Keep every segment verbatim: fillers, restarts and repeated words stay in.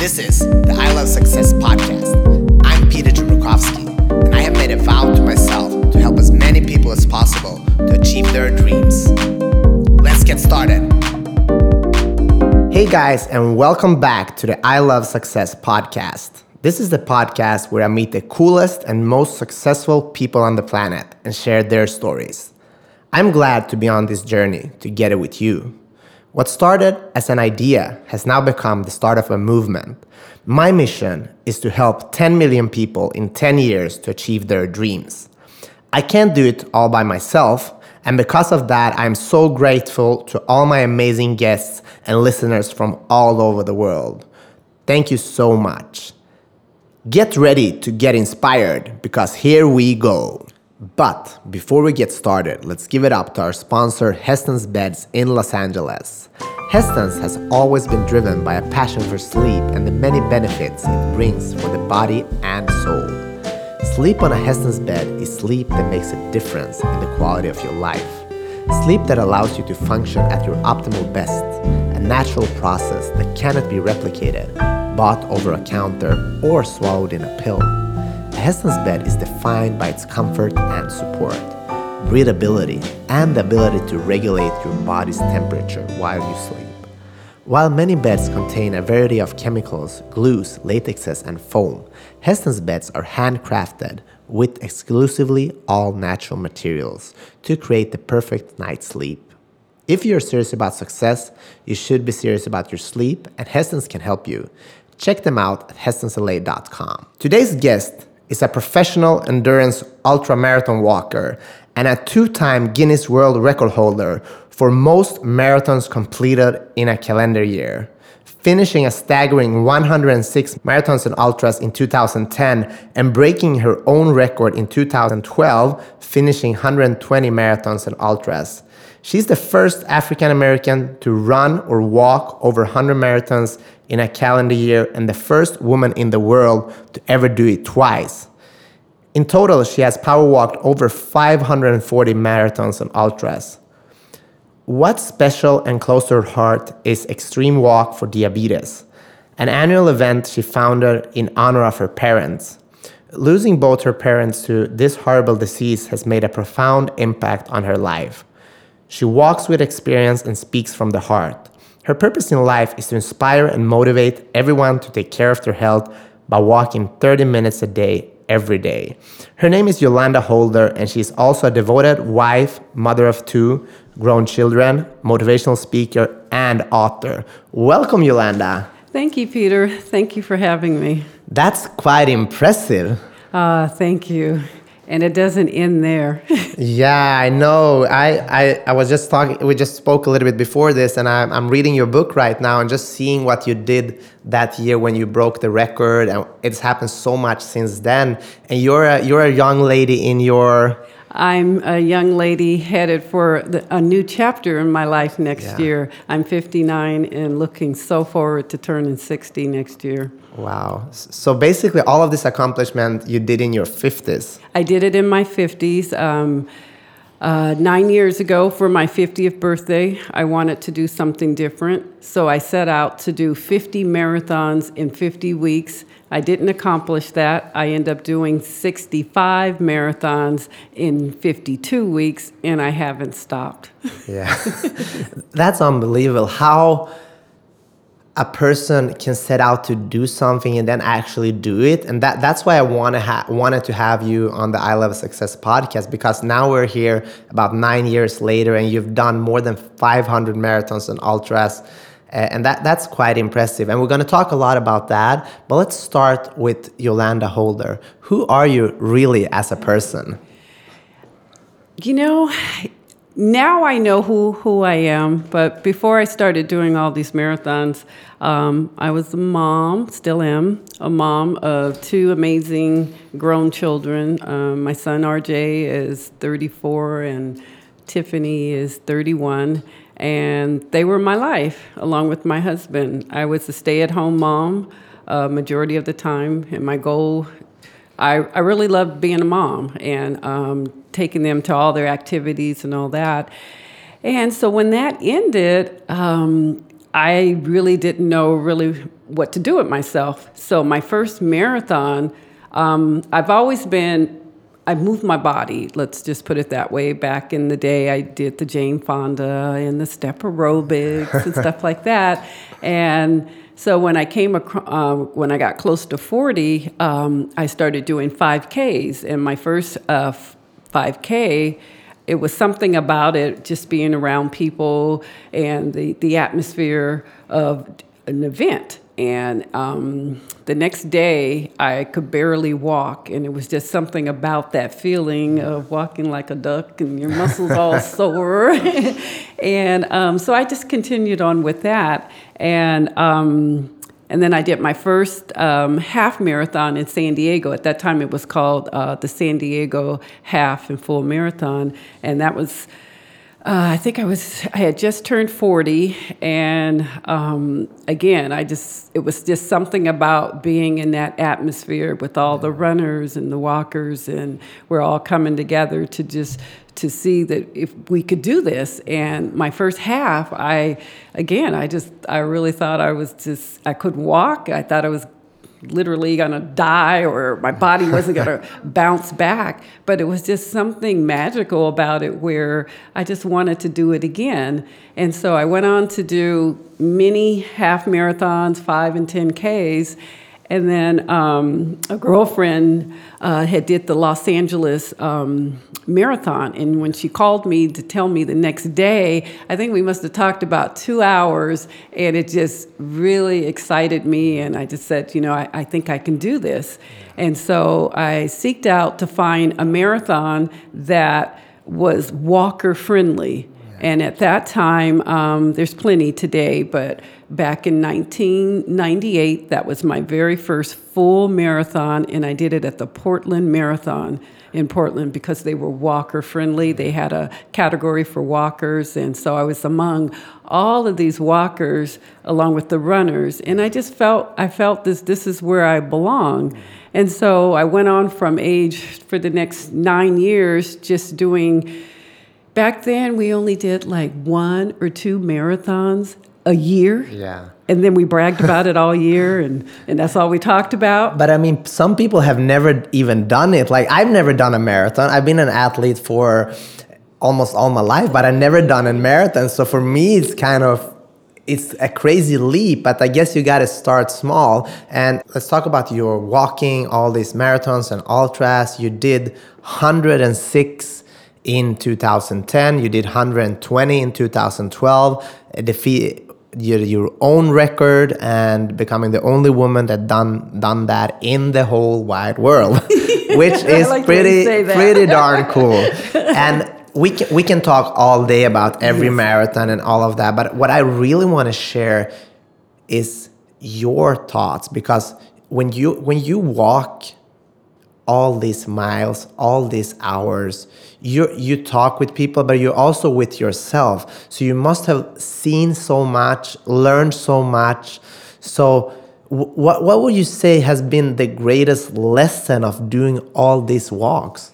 This is the I Love Success podcast. I'm Peter Chmerkovskiy, and I have made a vow to myself to help as many people as possible to achieve their dreams. Let's get started. Hey guys, and welcome back to the I Love Success podcast. This is the podcast where I meet the coolest and most successful people on the planet and share their stories. I'm glad to be on this journey together with you. What started as an idea has now become the start of a movement. My mission is to help ten million people in ten years to achieve their dreams. I can't do it all by myself, and because of that, I'm so grateful to all my amazing guests and listeners from all over the world. Thank you so much. Get ready to get inspired, because here we go. But before we get started, let's give it up to our sponsor, Heston's Beds in Los Angeles. Heston's has always been driven by a passion for sleep and the many benefits it brings for the body and soul. Sleep on a Heston's bed is sleep that makes a difference in the quality of your life. Sleep that allows you to function at your optimal best, a natural process that cannot be replicated, bought over a counter, or swallowed in a pill. A Heston's bed is defined by its comfort and support, breathability, and the ability to regulate your body's temperature while you sleep. While many beds contain a variety of chemicals, glues, latexes, and foam, Heston's beds are handcrafted with exclusively all natural materials to create the perfect night's sleep. If you're serious about success, you should be serious about your sleep, and Heston's can help you. Check them out at hestons l a dot com. Today's guest is a professional endurance ultramarathon walker and a two-time Guinness World Record holder for most marathons completed in a calendar year, finishing a staggering one hundred six marathons and ultras in two thousand ten and breaking her own record in two thousand twelve, finishing one hundred twenty marathons and ultras. She's the first African American to run or walk over one hundred marathons in a calendar year and the first woman in the world to ever do it twice. In total, she has power walked over five hundred forty marathons and ultras. What's special and close to her heart is Extreme Walk for Diabetes, an annual event she founded in honor of her parents. Losing both her parents to this horrible disease has made a profound impact on her life. She walks with experience and speaks from the heart. Her purpose in life is to inspire and motivate everyone to take care of their health by walking thirty minutes a day, every day. Her name is Yolanda Holder, and she's also a devoted wife, mother of two grown children, motivational speaker, and author. Welcome, Yolanda. Thank you, Peter. Thank you for having me. That's quite impressive. Uh, thank you. And it doesn't end there. Yeah, I know. I, I, I was just talking, we just spoke a little bit before this, and I'm, I'm reading your book right now and just seeing what you did that year when you broke the record. And it's happened so much since then. And you're a, you're a young lady in your... I'm a young lady headed for the, a new chapter in my life next yeah. year. I'm fifty-nine and looking so forward to turning sixty next year. Wow. So basically all of this accomplishment you did in your fifties. I did it in my fifties. Um, uh, nine years ago for my fiftieth birthday, I wanted to do something different. So I set out to do fifty marathons in fifty weeks. I didn't accomplish that. I ended up doing sixty-five marathons in fifty-two weeks, and I haven't stopped. Yeah. That's unbelievable. How a person can set out to do something and then actually do it. And that, that's why I want to ha- wanted to have you on the I Love Success podcast, because now we're here about nine years later and you've done more than five hundred marathons and ultras. Uh, and that, that's quite impressive. And we're going to talk a lot about that. But let's start with Yolanda Holder. Who are you really as a person? You know, now I know who, who I am, but before I started doing all these marathons, um, I was a mom, still am, a mom of two amazing grown children. Um, my son R J is thirty-four and Tiffany is thirty-one, and they were my life along with my husband. I was a stay-at-home mom uh, majority of the time, and my goal, I, I really loved being a mom and um, taking them to all their activities and all that. And so when that ended, um, I really didn't know really what to do with myself. So my first marathon, um, I've always been, I moved my body, let's just put it that way. Back in the day, I did the Jane Fonda and the step aerobics and stuff like that. And so when I came, across, uh, when I got close to forty, um, I started doing five Ks. And my first uh, five K, it was something about it, just being around people and the, the atmosphere of an event. And um, the next day, I could barely walk, and it was just something about that feeling of walking like a duck and your muscles all sore. and um, so I just continued on with that. And um, and then I did my first um, half marathon in San Diego. At that time, it was called uh, the San Diego Half and Full Marathon, and that was. Uh, I think I was, I had just turned forty, and um, again, I just, it was just something about being in that atmosphere with all the runners and the walkers, and we're all coming together to just, to see that if we could do this. And my first half, I, again, I just, I really thought I was just, I couldn't walk. I thought I was literally going to die, or my body wasn't going to bounce back. But it was just something magical about it where I just wanted to do it again. And so I went on to do many half marathons, five and ten Ks. And then um, a girlfriend uh, had did the Los Angeles um, marathon. And when she called me to tell me the next day, I think we must have talked about two hours. And it just really excited me. And I just said, you know, I, I think I can do this. And so I seeked out to find a marathon that was walker friendly. And at that time, um, there's plenty today, but back in nineteen ninety-eight, that was my very first full marathon, and I did it at the Portland Marathon in Portland because they were walker friendly. They had a category for walkers, and so I was among all of these walkers along with the runners, and I just felt, I felt this, this is where I belong. And so I went on from age, for the next nine years, just doing. Back then, we only did like one or two marathons a year. Yeah. And then we bragged about it all year, and, and that's all we talked about. But I mean, some people have never even done it. Like, I've never done a marathon. I've been an athlete for almost all my life, but I've never done a marathon. So for me, it's kind of, it's a crazy leap, but I guess you got to start small. And let's talk about your walking, all these marathons and ultras. You did one hundred six in two thousand ten, you did one hundred twenty in two thousand twelve, defeat your, your own record and becoming the only woman that done done that in the whole wide world, which is like pretty pretty darn cool. And we can, we can talk all day about every yes. marathon and all of that, but what I really want to share is your thoughts, because when you when you walk all these miles, all these hours, you you talk with people, but you're also with yourself. So you must have seen so much, learned so much. So w- what what would you say has been the greatest lesson of doing all these walks?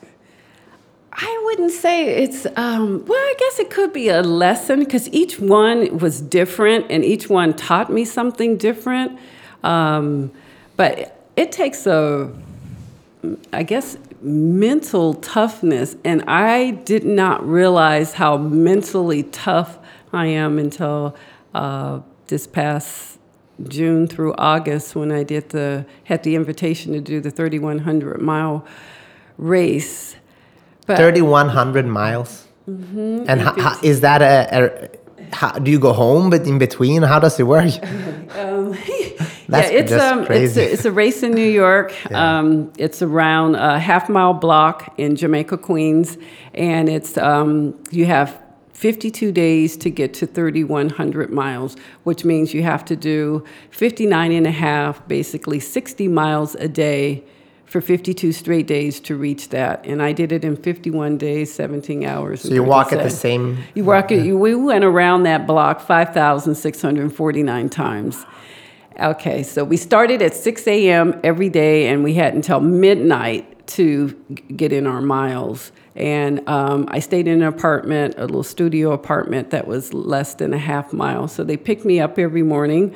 I wouldn't say it's, um, well, I guess it could be a lesson, because each one was different and each one taught me something different. Um, but it takes a, I guess, mental toughness, and I did not realize how mentally tough I am until uh, this past June through August, when I did the had the invitation to do the thirty-one hundred mile race. thirty-one hundred miles, mm-hmm. and how, how, is that a, a how, do you go home but in between? How does it work? um, That's yeah, it's just um, crazy. It's a, it's a race in New York. Yeah. Um, it's around a half mile block in Jamaica, Queens, and it's um, you have fifty-two days to get to thirty-one hundred miles, which means you have to do fifty-nine and a half, basically sixty miles a day for fifty-two straight days to reach that. And I did it in fifty-one days, seventeen hours. So you walk at the same... You walk it, you, we went around that block five thousand six hundred forty-nine times. Okay, so we started at six a.m. every day, and we had until midnight to get in our miles. And um, I stayed in an apartment, a little studio apartment that was less than a half mile. So they picked me up every morning,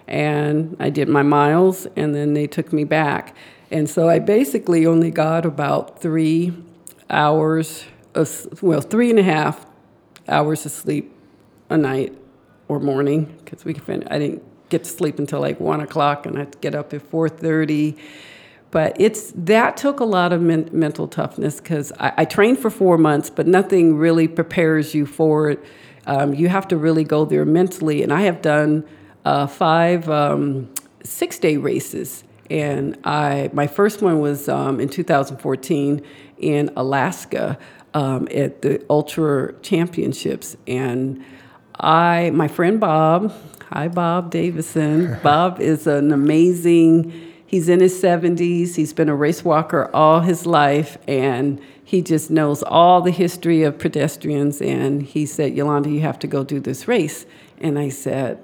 and I did my miles, and then they took me back. And so I basically only got about three hours, of, well, three and a half hours of sleep a night or morning, because we fin- I didn't get to sleep until like one o'clock, and I had to get up at four thirty. But it's that took a lot of men- mental toughness, because I, I trained for four months, but nothing really prepares you for it. Um, you have to really go there mentally, and I have done uh, five um, six-day races. And I, my first one was um, in two thousand fourteen in Alaska um, at the Ultra Championships. And I, my friend Bob, hi Bob Davison. Bob is an amazing, he's in his seventies. He's been a race walker all his life, and he just knows all the history of pedestrians. And he said, Yolanda, you have to go do this race. And I said,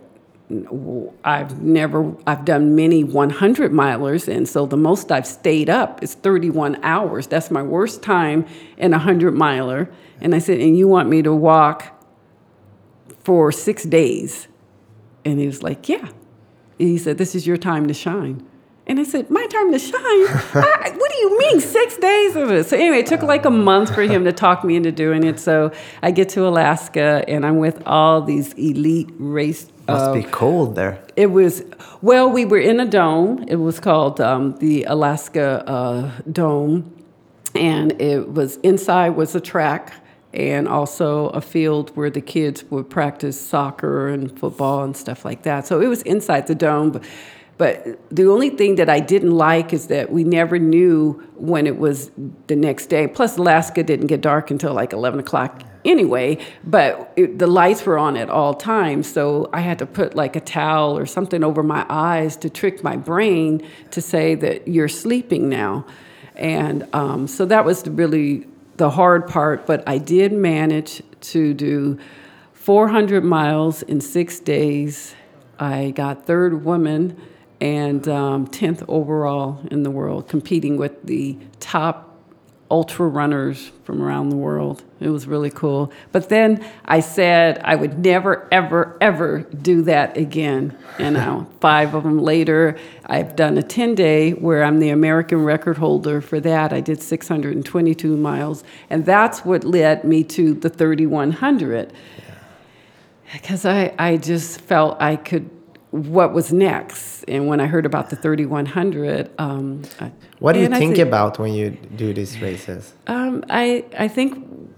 I've never, I've done many hundred milers, and so the most I've stayed up is thirty-one hours. That's my worst time in a hundred miler. And I said, and you want me to walk for six days? And he was like, yeah. And he said, this is your time to shine. And I said, my time to shine? I, what do you mean, six days of it? So anyway, it took like a month for him to talk me into doing it. So I get to Alaska, and I'm with all these elite race. Must uh, be cold there. It was, well, we were in a dome. It was called um, the Alaska uh, Dome. And it was, inside was a track, and also a field where the kids would practice soccer and football and stuff like that. So it was inside the dome. But, But the only thing that I didn't like is that we never knew when it was the next day. Plus, Alaska didn't get dark until like eleven o'clock anyway, but it, the lights were on at all times. So I had to put like a towel or something over my eyes to trick my brain to say that you're sleeping now. And um, so that was really the hard part. But I did manage to do four hundred miles in six days. I got third woman and um, tenth overall in the world, competing with the top ultra runners from around the world. It was really cool. But then I said I would never, ever, ever do that again. And now, five of them later, I've done a ten-day where I'm the American record holder for that. I did six hundred twenty-two miles, and that's what led me to the thirty-one hundred. Because I, I just felt I could, what was next? And when I heard about the thirty-one hundred... Um, what do you think said, about when you do these races? Um, I, I think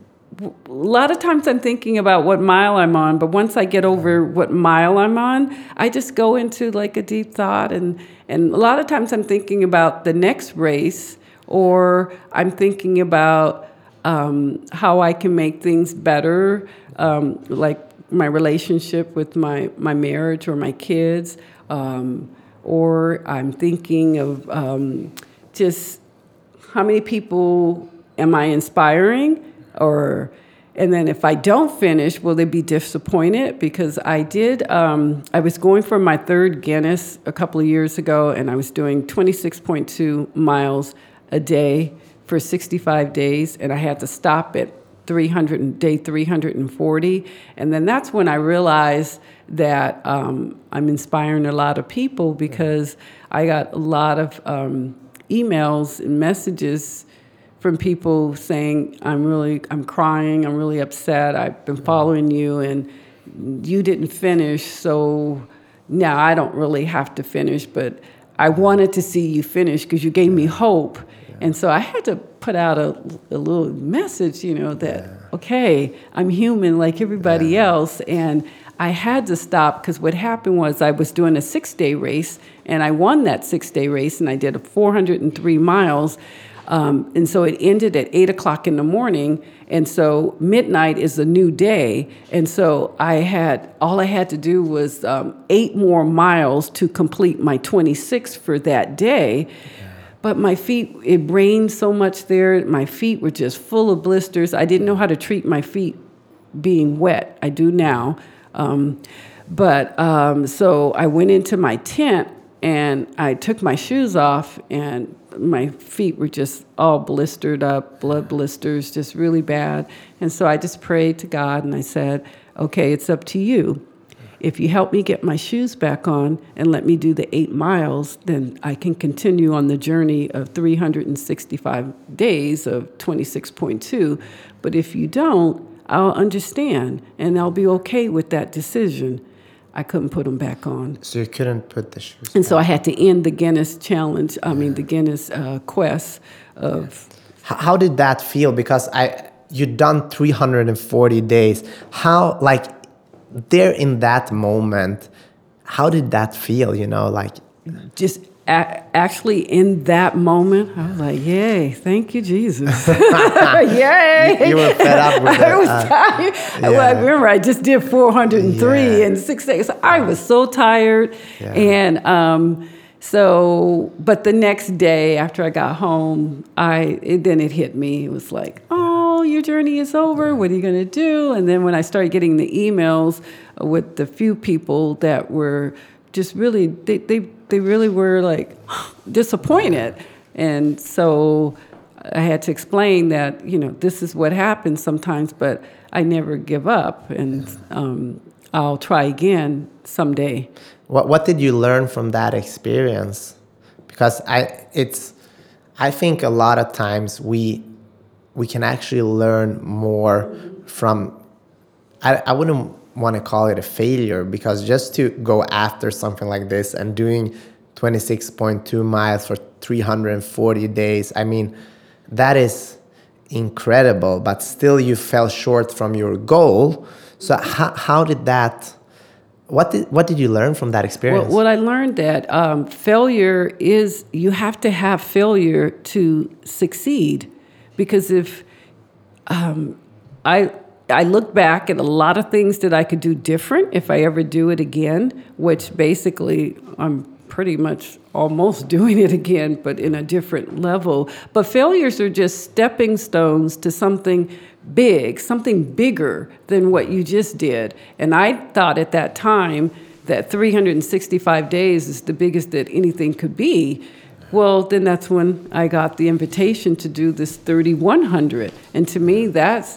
a lot of times I'm thinking about what mile I'm on, but once I get over what mile I'm on, I just go into like a deep thought. And, and a lot of times I'm thinking about the next race, or I'm thinking about um, how I can make things better, um, like my relationship with my, my marriage or my kids, um, or I'm thinking of um, just how many people am I inspiring, or and then if I don't finish, will they be disappointed? Because I did, um, I was going for my third Guinness a couple of years ago, and I was doing twenty-six point two miles a day for sixty-five days, and I had to stop at three hundred, day three hundred forty. And then that's when I realized that um, I'm inspiring a lot of people, because I got a lot of um, emails and messages from people saying, I'm really, I'm crying, I'm really upset, I've been following you, and you didn't finish, so now I don't really have to finish, but I wanted to see you finish because you gave me hope. And so I had to put out a, a little message, you know, that, yeah. okay, I'm human like everybody yeah. else. And I had to stop, because what happened was I was doing a six-day race, and I won that six-day race, and I did a four hundred three miles. Um, and so it ended at eight o'clock in the morning. And so midnight is a new day. And so I had, all I had to do was um, eight more miles to complete my twenty-six for that day. But my feet, it rained so much there. My feet were just full of blisters. I didn't know how to treat my feet being wet. I do now. Um, but um, so I went into my tent, and I took my shoes off, and my feet were just all blistered up, blood blisters, just really bad. And so I just prayed to God, and I said, okay, it's up to you. if you help me get my shoes back on and let me do the eight miles, then I can continue on the journey of three hundred sixty-five days of twenty-six point two. But if you don't, I'll understand, and I'll be okay with that decision. I couldn't put them back on. So you couldn't put the shoes And back. so I had to end the Guinness challenge, I mean, the Guinness uh, quest of... H- How did that feel? Because I you'd done three hundred forty days. How, like, there in that moment, how did that feel, you know, like... Just a- actually in that moment, I was like, yay, thank you, Jesus. Yay. You, you were fed up with it. I was uh, tired. yeah. Well, I remember I just did four hundred three Yeah. in six days. I was so tired. Yeah. And um, so, but the next day after I got home, I it, then it hit me. It was like, oh, your journey is over. What are you going to do? And then when I started getting the emails with the few people that were just really, they, they, they really were like disappointed. And so I had to explain that, you know, this is what happens sometimes, but I never give up, and um, I'll try again someday. What What did you learn from that experience? Because I, it's, I think a lot of times we, we can actually learn more from. I, I wouldn't want to call it a failure, because just to go after something like this and doing twenty-six point two miles for three hundred forty days, I mean, that is incredible, but still you fell short from your goal. So how, how did that, what did, what did you learn from that experience? Well, what I learned that um, failure is, you have to have failure to succeed. Because if um, I, I look back at a lot of things that I could do different if I ever do it again, which basically I'm pretty much almost doing it again, but in a different level. But failures are just stepping stones to something big, something bigger than what you just did. And I thought at that time that three hundred sixty-five days is the biggest that anything could be. Well, then that's when I got the invitation to do this thirty-one hundred. And to me, that's,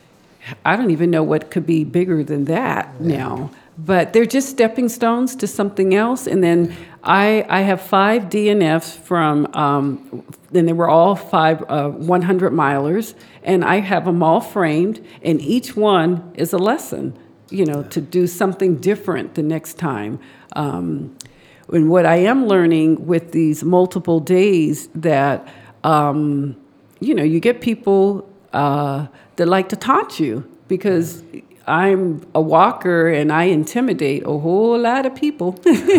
I don't even know what could be bigger than that now. But they're just stepping stones to something else. And then I I have five D N Fs from, um, and they were all five uh, hundred milers. And I have them all framed. And each one is a lesson, you know, to do something different the next time. Um, and what I am learning with these multiple days that, um, you know, you get people uh, that like to taunt you, because I'm a walker and I intimidate a whole lot of people.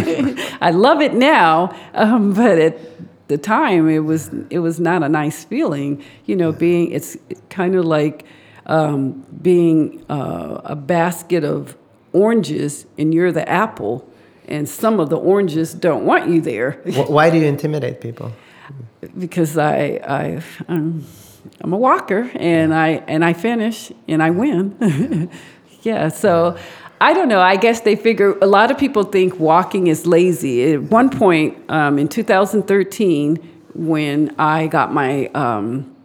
I love it now, um, but at the time it was it was not a nice feeling. You know, being it's kind of like um, being uh, a basket of oranges and you're the apple, and some of the oranges don't want you there. Why do you intimidate people? Because I I um, I'm a walker, and I and I finish and I win. Yeah, so I don't know. I guess they figure, a lot of people think walking is lazy. At one point um, in two thousand thirteen, when I got my, um,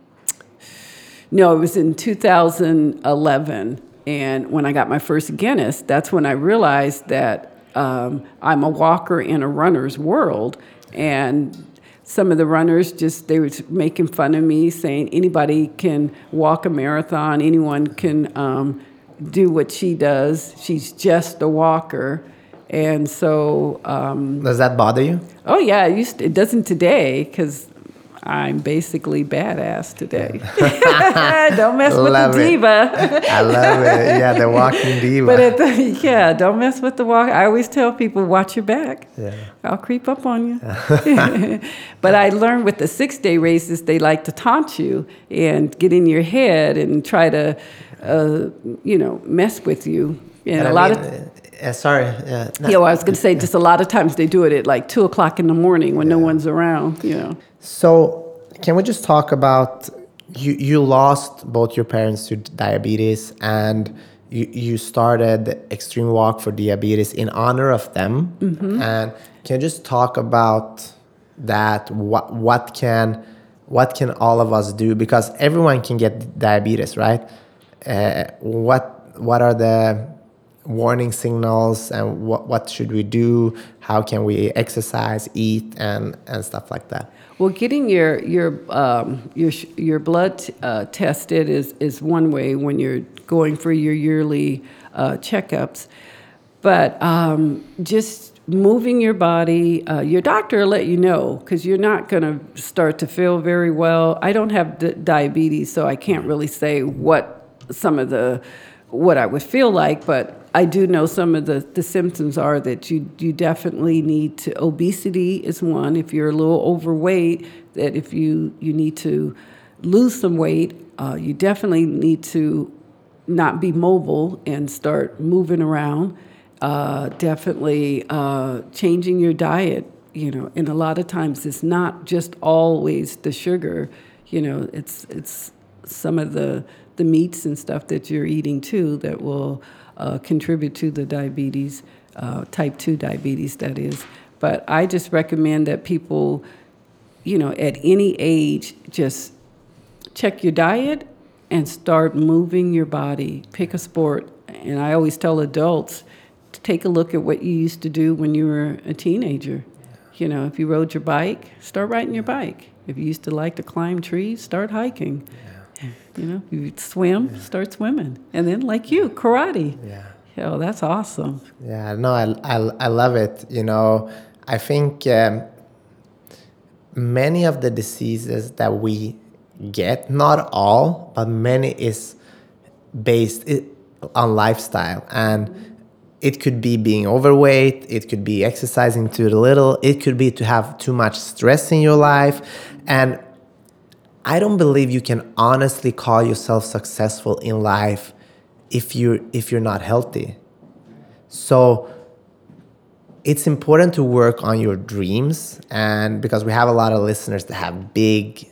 no, it was in two thousand eleven, and when I got my first Guinness, that's when I realized that um, I'm a walker in a runner's world. And some of the runners just, they were making fun of me, saying anybody can walk a marathon, anyone can um, do what she does. She's just a walker. And so... Um, Does that bother you? Oh, yeah, it, used to, it doesn't today, because I'm basically badass today. Don't mess with Love the it. diva. I love it. Yeah, the walking diva. But at the, yeah, don't mess with the walk. I always tell people, watch your back. Yeah. I'll creep up on you. But I learned with the six-day races, they like to taunt you and get in your head and try to, uh, you know, mess with you. And, And a I lot mean, of... Uh, sorry. Yeah, no. Yeah, well, I was going to say, just a lot of times they do it at like two o'clock in the morning when yeah. no one's around, you know. So can we just talk about, you, you lost both your parents to diabetes, and you, you started Extreme Walk for Diabetes in honor of them. Mm-hmm. And can you just talk about that? What, what can, what can all of us do? Because everyone can get diabetes, right? Uh, what, what are the... warning signals and what, what should we do, how can we exercise, eat, and, and stuff like that. Well, getting your your um, your your blood uh, tested is is one way when you're going for your yearly uh, checkups, but um, just moving your body, uh, your doctor will let you know, because you're not going to start to feel very well. I don't have d- diabetes, so I can't really say what some of the what I would feel like, but I do know some of the, the symptoms are that you you definitely need to, obesity is one. If you're a little overweight, that if you, you need to lose some weight, uh, you definitely need to not be mobile and start moving around. Uh, definitely uh, changing your diet, you know, and a lot of times it's not just always the sugar, you know, it's it's some of the, the meats and stuff that you're eating too that will Uh, contribute to the diabetes, uh, type two diabetes, that is. But I just recommend that people, you know, at any age, just check your diet and start moving your body. Pick a sport. And I always tell adults to take a look at what you used to do when you were a teenager. You know, if you rode your bike, start riding your bike. If you used to like to climb trees, start hiking. You know, you swim, yeah. start swimming. And then like you, karate. Yeah. Oh, that's awesome. Yeah, no, I, I, I love it. You know, I think um, many of the diseases that we get, not all, but many is based on lifestyle. And it could be being overweight. It could be exercising too little. It could be to have too much stress in your life. And I don't believe you can honestly call yourself successful in life if you're if you're not healthy. So it's important to work on your dreams, and because we have a lot of listeners that have big,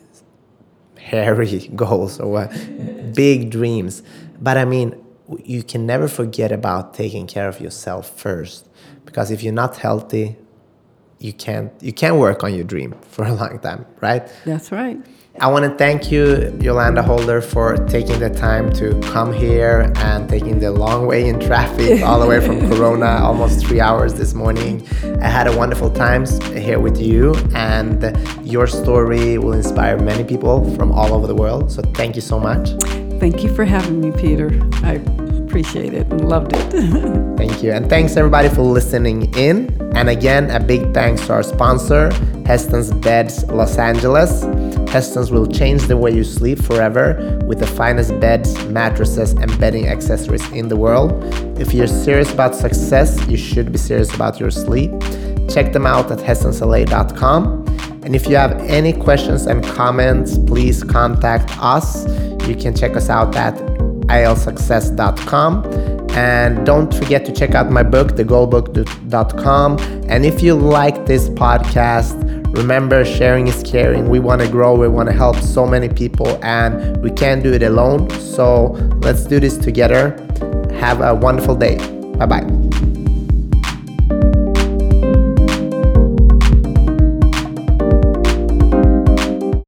hairy goals or what, big dreams. But I mean, you can never forget about taking care of yourself first, because if you're not healthy, you can't you can't work on your dream for a long time, right? That's right. I want to thank you, Yolanda Holder, for taking the time to come here and taking the long way in traffic all the way from Corona, almost three hours this morning. I had a wonderful time here with you, and your story will inspire many people from all over the world. So thank you so much. Thank you for having me, Peter. I appreciate it and loved it. Thank you. And thanks everybody for listening in. And again, a big thanks to our sponsor, Heston's Beds Los Angeles. Heston's will change the way you sleep forever with the finest beds, mattresses, and bedding accessories in the world. If you're serious about success, you should be serious about your sleep. Check them out at hestons l a dot com. And if you have any questions and comments, please contact us. You can check us out at i l success dot com. And don't forget to check out my book, the goal book dot com. And if you like this podcast, remember, sharing is caring. We want to grow. We want to help so many people, and we can't do it alone. So let's do this together. Have a wonderful day. Bye-bye.